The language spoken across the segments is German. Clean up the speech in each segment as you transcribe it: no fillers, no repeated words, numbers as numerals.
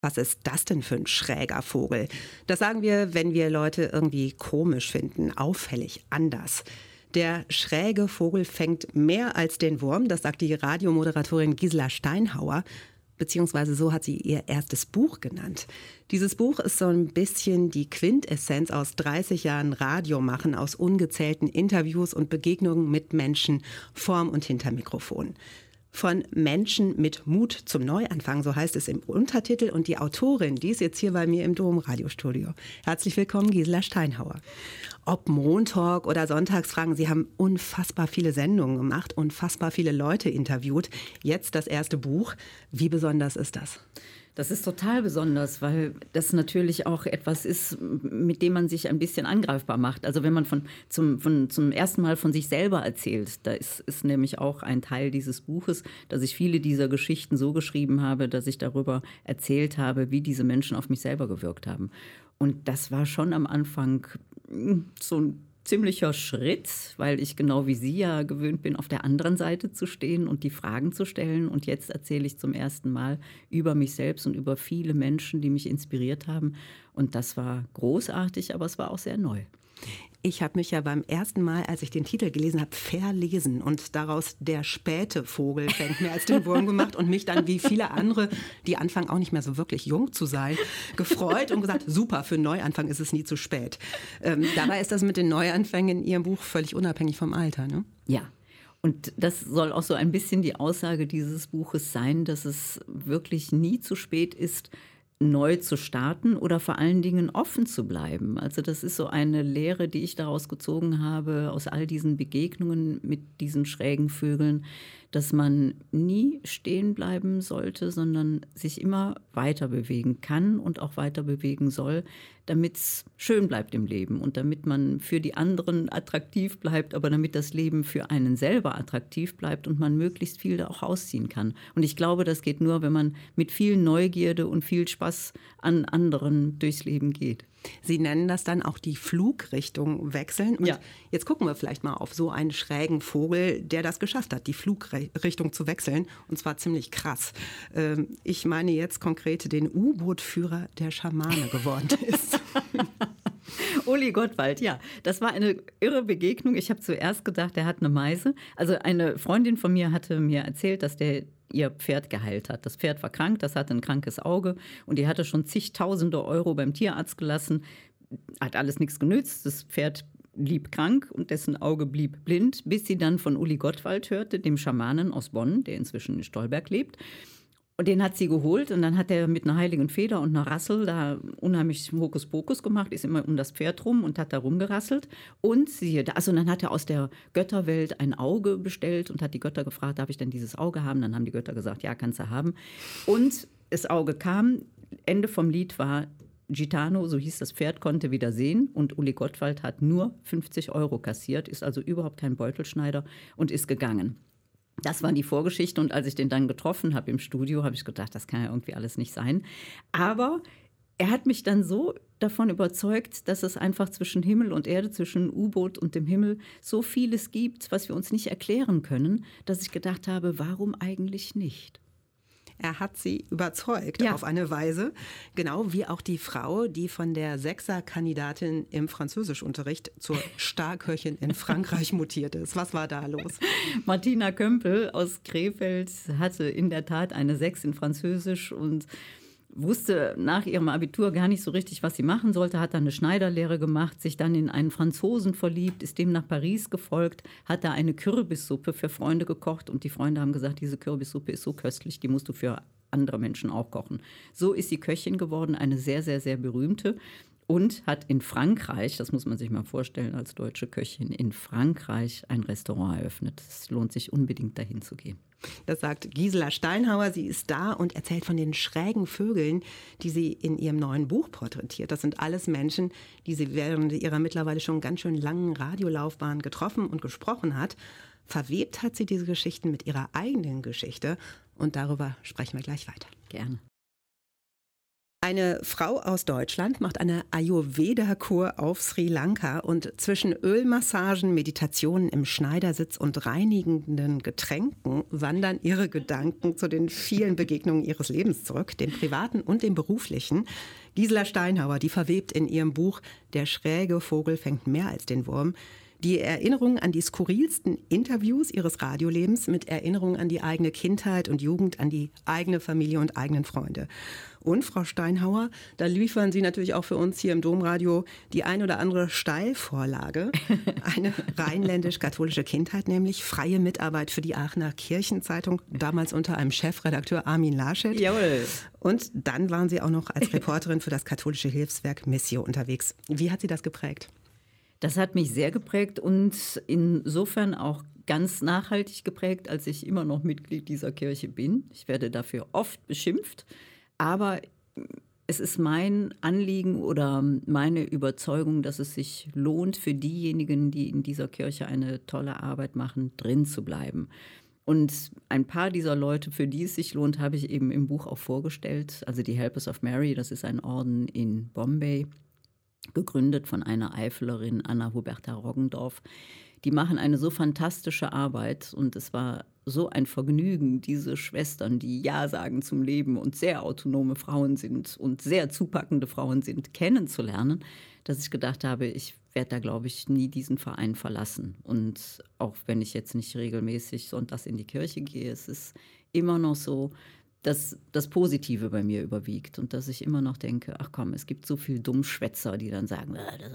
Was ist das denn für ein schräger Vogel? Das sagen wir, wenn wir Leute irgendwie komisch finden, auffällig, anders. Der schräge Vogel fängt mehr als den Wurm, das sagt die Radiomoderatorin Gisela Steinhauer. Beziehungsweise so hat sie ihr erstes Buch genannt. Dieses Buch ist so ein bisschen die Quintessenz aus 30 Jahren Radiomachen, aus ungezählten Interviews und Begegnungen mit Menschen vorm und hinter Mikrofon. Von Menschen mit Mut zum Neuanfang, so heißt es im Untertitel. Und die Autorin, die ist jetzt hier bei mir im Dom-Radiostudio. Herzlich willkommen, Gisela Steinhauer. Ob Montalk oder Sonntagsfragen, Sie haben unfassbar viele Sendungen gemacht, unfassbar viele Leute interviewt. Jetzt das erste Buch. Wie besonders ist das? Das ist total besonders, weil das natürlich auch etwas ist, mit dem man sich ein bisschen angreifbar macht. Also wenn man zum ersten Mal von sich selber erzählt, da ist nämlich auch ein Teil dieses Buches, dass ich viele dieser Geschichten so geschrieben habe, dass ich darüber erzählt habe, wie diese Menschen auf mich selber gewirkt haben. Und das war schon am Anfang so ein ziemlicher Schritt, weil ich genau wie Sie ja gewöhnt bin, auf der anderen Seite zu stehen und die Fragen zu stellen. Und jetzt erzähle ich zum ersten Mal über mich selbst und über viele Menschen, die mich inspiriert haben. Und das war großartig, aber es war auch sehr neu. Ich habe mich ja beim ersten Mal, als ich den Titel gelesen habe, verlesen und daraus der späte Vogel fängt mehr als den Wurm gemacht und mich dann wie viele andere, die anfangen auch nicht mehr so wirklich jung zu sein, gefreut und gesagt, super, für einen Neuanfang ist es nie zu spät. Dabei ist das mit den Neuanfängen in Ihrem Buch völlig unabhängig vom Alter, ne? Ja. Und das soll auch so ein bisschen die Aussage dieses Buches sein, dass es wirklich nie zu spät ist, neu zu starten oder vor allen Dingen offen zu bleiben. Also das ist so eine Lehre, die ich daraus gezogen habe, aus all diesen Begegnungen mit diesen schrägen Vögeln, dass man nie stehen bleiben sollte, sondern sich immer weiter bewegen kann und auch weiter bewegen soll, damit es schön bleibt im Leben und damit man für die anderen attraktiv bleibt, aber damit das Leben für einen selber attraktiv bleibt und man möglichst viel da auch rausziehen kann. Und ich glaube, das geht nur, wenn man mit viel Neugierde und viel Spaß an anderen durchs Leben geht. Sie nennen das dann auch die Flugrichtung wechseln. Und ja. Jetzt gucken wir vielleicht mal auf so einen schrägen Vogel, der das geschafft hat, die Flugrichtung zu wechseln. Und zwar ziemlich krass. Ich meine jetzt konkret den U-Boot-Führer, der Schamane geworden ist. Uli Gottwald, ja. Das war eine irre Begegnung. Ich habe zuerst gedacht, der hat eine Meise. Also eine Freundin von mir hatte mir erzählt, dass der ihr Pferd geheilt hat. Das Pferd war krank, das hatte ein krankes Auge und die hatte schon zigtausende Euro beim Tierarzt gelassen. Hat alles nichts genützt. Das Pferd blieb krank und dessen Auge blieb blind, bis sie dann von Uli Gottwald hörte, dem Schamanen aus Bonn, der inzwischen in Stolberg lebt. Und den hat sie geholt und dann hat er mit einer heiligen Feder und einer Rassel da unheimlich Hokuspokus gemacht, ist immer um das Pferd rum und hat da rumgerasselt. Und siehe da, also dann hat er aus der Götterwelt ein Auge bestellt und hat die Götter gefragt, darf ich denn dieses Auge haben? Dann haben die Götter gesagt, ja, kannst du haben. Und das Auge kam, Ende vom Lied war, Gitano, so hieß das Pferd, konnte wieder sehen und Uli Gottwald hat nur 50 Euro kassiert, ist also überhaupt kein Beutelschneider und ist gegangen. Das war die Vorgeschichte und als ich den dann getroffen habe im Studio, habe ich gedacht, das kann ja irgendwie alles nicht sein. Aber er hat mich dann so davon überzeugt, dass es einfach zwischen Himmel und Erde, zwischen U-Boot und dem Himmel so vieles gibt, was wir uns nicht erklären können, dass ich gedacht habe, warum eigentlich nicht? Er hat sie überzeugt, ja, auf eine Weise, genau wie auch die Frau, die von der Sechser-Kandidatin im Französischunterricht zur Starköchin in Frankreich mutiert ist. Was war da los? Martina Kömpel aus Krefeld hatte in der Tat eine 6 in Französisch und wusste nach ihrem Abitur gar nicht so richtig, was sie machen sollte, hat dann eine Schneiderlehre gemacht, sich dann in einen Franzosen verliebt, ist dem nach Paris gefolgt, hat da eine Kürbissuppe für Freunde gekocht und die Freunde haben gesagt, diese Kürbissuppe ist so köstlich, die musst du für andere Menschen auch kochen. So ist sie Köchin geworden, eine sehr, sehr, sehr berühmte und hat in Frankreich, das muss man sich mal vorstellen als deutsche Köchin, in Frankreich ein Restaurant eröffnet. Es lohnt sich unbedingt, dahin zu gehen. Das sagt Gisela Steinhauer. Sie ist da und erzählt von den schrägen Vögeln, die sie in ihrem neuen Buch porträtiert. Das sind alles Menschen, die sie während ihrer mittlerweile schon ganz schön langen Radiolaufbahn getroffen und gesprochen hat. Verwebt hat sie diese Geschichten mit ihrer eigenen Geschichte. Und darüber sprechen wir gleich weiter. Gerne. Eine Frau aus Deutschland macht eine Ayurveda-Kur auf Sri Lanka und zwischen Ölmassagen, Meditationen im Schneidersitz und reinigenden Getränken wandern ihre Gedanken zu den vielen Begegnungen ihres Lebens zurück, dem privaten und dem beruflichen. Gisela Steinhauer, die verwebt in ihrem Buch »Der schräge Vogel fängt mehr als den Wurm« die Erinnerungen an die skurrilsten Interviews ihres Radiolebens mit Erinnerungen an die eigene Kindheit und Jugend, an die eigene Familie und eigenen Freunde. Und Frau Steinhauer, da liefern Sie natürlich auch für uns hier im Domradio die ein oder andere Steilvorlage. Eine rheinländisch-katholische Kindheit, nämlich freie Mitarbeit für die Aachener Kirchenzeitung, damals unter einem Chefredakteur Armin Laschet. Jawohl. Und dann waren Sie auch noch als Reporterin für das katholische Hilfswerk Missio unterwegs. Wie hat Sie das geprägt? Das hat mich sehr geprägt und insofern auch ganz nachhaltig geprägt, als ich immer noch Mitglied dieser Kirche bin. Ich werde dafür oft beschimpft, aber es ist mein Anliegen oder meine Überzeugung, dass es sich lohnt, für diejenigen, die in dieser Kirche eine tolle Arbeit machen, drin zu bleiben. Und ein paar dieser Leute, für die es sich lohnt, habe ich eben im Buch auch vorgestellt. Also die Helpers of Mary, das ist ein Orden in Bombay, gegründet von einer Eifelerin, Anna Huberta Roggendorf. Die machen eine so fantastische Arbeit und es war so ein Vergnügen, diese Schwestern, die Ja sagen zum Leben und sehr autonome Frauen sind und sehr zupackende Frauen sind, kennenzulernen, dass ich gedacht habe, ich werde da, glaube ich, nie diesen Verein verlassen. Und auch wenn ich jetzt nicht regelmäßig sonntags in die Kirche gehe, es ist immer noch so, dass das Positive bei mir überwiegt und dass ich immer noch denke, ach komm, es gibt so viele Dummschwätzer, die dann sagen,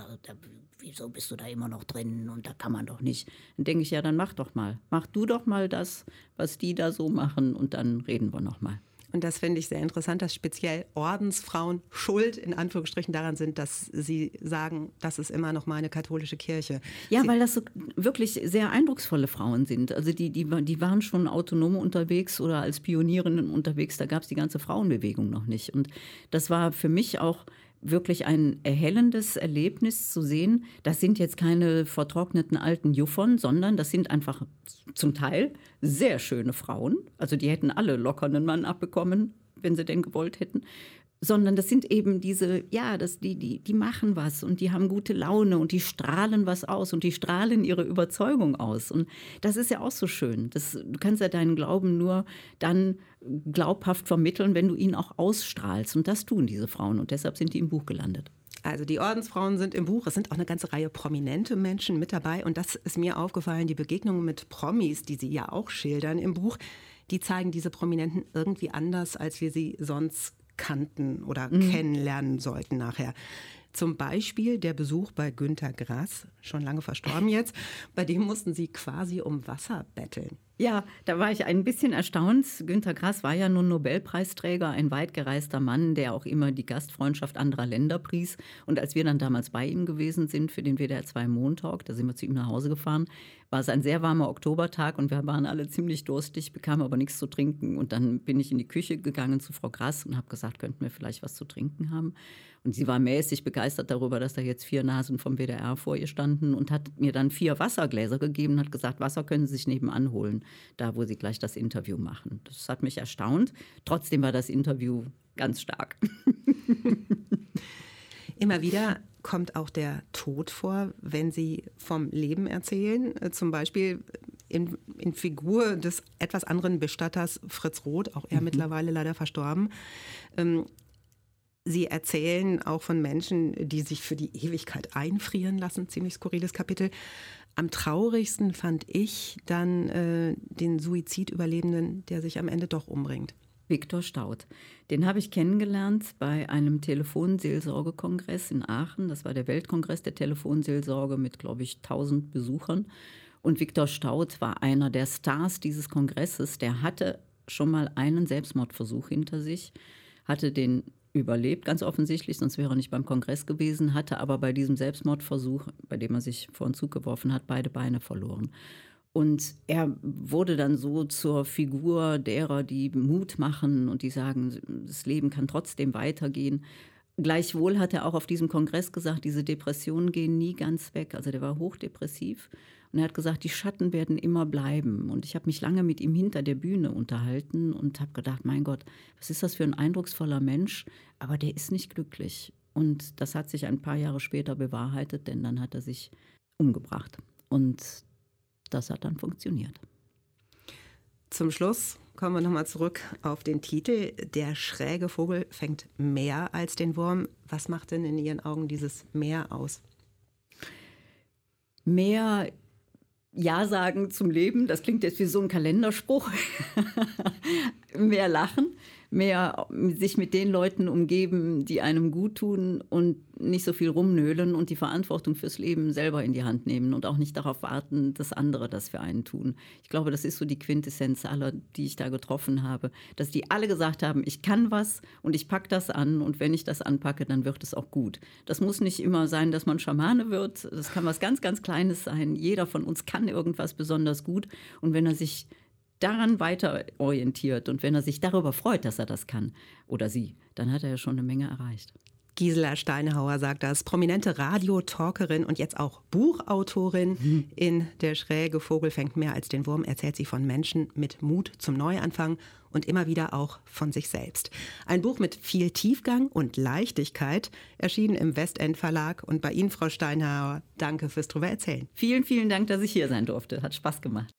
wieso bist du da immer noch drin und da kann man doch nicht. Dann denke ich, ja, dann mach du doch mal das, was die da so machen und dann reden wir noch mal. Und das finde ich sehr interessant, dass speziell Ordensfrauen schuld in Anführungsstrichen daran sind, dass sie sagen, das ist immer noch meine katholische Kirche. Ja, weil das so wirklich sehr eindrucksvolle Frauen sind. Also die waren schon autonom unterwegs oder als Pionierinnen unterwegs. Da gab es die ganze Frauenbewegung noch nicht. Und das war für mich auch wirklich ein erhellendes Erlebnis zu sehen. Das sind jetzt keine vertrockneten alten Juffern, sondern das sind einfach zum Teil sehr schöne Frauen. Also die hätten alle locker einen Mann abbekommen, wenn sie denn gewollt hätten. Sondern das sind eben diese, ja, die machen was und die haben gute Laune und die strahlen was aus und die strahlen ihre Überzeugung aus. Und das ist ja auch so schön. Du kannst ja deinen Glauben nur dann glaubhaft vermitteln, wenn du ihn auch ausstrahlst. Und das tun diese Frauen und deshalb sind die im Buch gelandet. Also die Ordensfrauen sind im Buch, es sind auch eine ganze Reihe prominente Menschen mit dabei. Und das ist mir aufgefallen, die Begegnungen mit Promis, die Sie ja auch schildern im Buch, die zeigen diese Prominenten irgendwie anders, als wir sie sonst kannten oder kennenlernen sollten nachher. Zum Beispiel der Besuch bei Günter Grass, schon lange verstorben jetzt, bei dem mussten Sie quasi um Wasser betteln. Ja, da war ich ein bisschen erstaunt. Günter Grass war ja nun Nobelpreisträger, ein weit gereister Mann, der auch immer die Gastfreundschaft anderer Länder pries. Und als wir dann damals bei ihm gewesen sind für den WDR 2 Montalk, da sind wir zu ihm nach Hause gefahren, war es ein sehr warmer Oktobertag und wir waren alle ziemlich durstig, bekamen aber nichts zu trinken. Und dann bin ich in die Küche gegangen zu Frau Grass und habe gesagt, könnten wir vielleicht was zu trinken haben? Und sie war mäßig begeistert darüber, dass da jetzt 4 Nasen vom WDR vor ihr standen und hat mir dann 4 Wassergläser gegeben und hat gesagt, Wasser können Sie sich nebenan holen, da wo Sie gleich das Interview machen. Das hat mich erstaunt. Trotzdem war das Interview ganz stark. Immer wieder kommt auch der Tod vor, wenn Sie vom Leben erzählen. Zum Beispiel in Figur des etwas anderen Bestatters Fritz Roth, auch er mittlerweile leider verstorben. Sie erzählen auch von Menschen, die sich für die Ewigkeit einfrieren lassen. Ziemlich skurriles Kapitel. Am traurigsten fand ich dann den Suizidüberlebenden, der sich am Ende doch umbringt. Viktor Staud. Den habe ich kennengelernt bei einem Telefonseelsorgekongress in Aachen. Das war der Weltkongress der Telefonseelsorge mit, glaube ich, 1000 Besuchern. Und Viktor Staud war einer der Stars dieses Kongresses. Der hatte schon mal einen Selbstmordversuch hinter sich, hatte den überlebt, ganz offensichtlich, sonst wäre er nicht beim Kongress gewesen, hatte aber bei diesem Selbstmordversuch, bei dem er sich vor den Zug geworfen hat, beide Beine verloren. Und er wurde dann so zur Figur derer, die Mut machen und die sagen, das Leben kann trotzdem weitergehen. Gleichwohl hat er auch auf diesem Kongress gesagt, diese Depressionen gehen nie ganz weg. Also der war hochdepressiv und er hat gesagt, die Schatten werden immer bleiben. Und ich habe mich lange mit ihm hinter der Bühne unterhalten und habe gedacht, mein Gott, was ist das für ein eindrucksvoller Mensch, aber der ist nicht glücklich. Und das hat sich ein paar Jahre später bewahrheitet, denn dann hat er sich umgebracht. Und das hat dann funktioniert. Zum Schluss kommen wir nochmal zurück auf den Titel. Der schräge Vogel fängt mehr als den Wurm. Was macht denn in Ihren Augen dieses Mehr aus? Mehr Ja sagen zum Leben, das klingt jetzt wie so ein Kalenderspruch. Mehr lachen, mehr sich mit den Leuten umgeben, die einem gut tun und nicht so viel rumnölen und die Verantwortung fürs Leben selber in die Hand nehmen und auch nicht darauf warten, dass andere das für einen tun. Ich glaube, das ist so die Quintessenz aller, die ich da getroffen habe, dass die alle gesagt haben, ich kann was und ich packe das an und wenn ich das anpacke, dann wird es auch gut. Das muss nicht immer sein, dass man Schamane wird, das kann was ganz, ganz Kleines sein. Jeder von uns kann irgendwas besonders gut und wenn er sich daran weiter orientiert und wenn er sich darüber freut, dass er das kann oder sie, dann hat er ja schon eine Menge erreicht. Gisela Steinhauer sagt das, prominente Radiotalkerin und jetzt auch Buchautorin. In Der schräge Vogel fängt mehr als den Wurm erzählt sie von Menschen mit Mut zum Neuanfang und immer wieder auch von sich selbst. Ein Buch mit viel Tiefgang und Leichtigkeit, erschienen im Westend Verlag. Und bei Ihnen, Frau Steinhauer, danke fürs drüber erzählen. Vielen, vielen Dank, dass ich hier sein durfte. Hat Spaß gemacht.